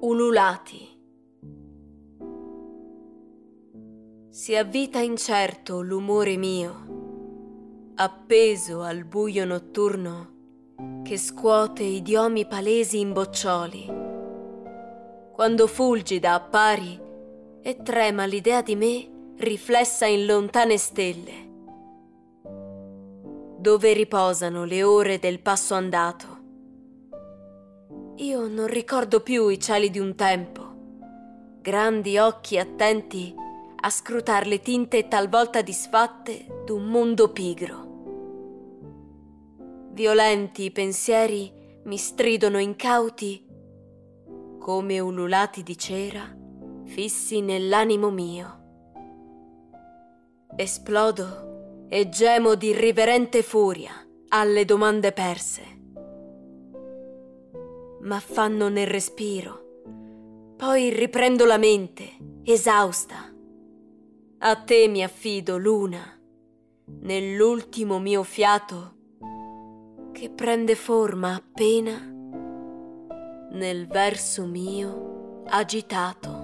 Ululati. Si avvita incerto l'umore mio, appeso al buio notturno che scuote idiomi palesi in boccioli. Quando fulgida appari e trema l'idea di me riflessa in lontane stelle, dove riposano le ore del passo andato. Io non ricordo più i cieli di un tempo, grandi occhi attenti a scrutar le tinte talvolta disfatte d'un mondo pigro. Violenti i pensieri mi stridono incauti come ululati di cera fissi nell'animo mio. Esplodo e gemo di irriverente furia alle domande perse. M'affanno nel respiro, poi riprendo la mente, esausta. A te mi affido, luna, nell'ultimo mio fiato che prende forma appena nel verso mio agitato.